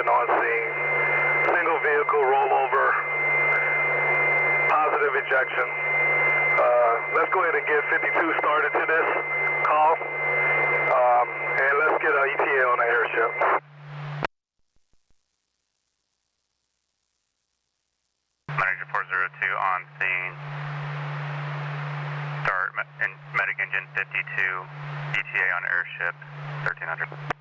engine on scene. Single vehicle rollover. Positive ejection. Let's go ahead and get 52 started to this call. And let's get an ETA on the airship. Manager 402 on scene. Start medic engine 52. ETA on airship 1300.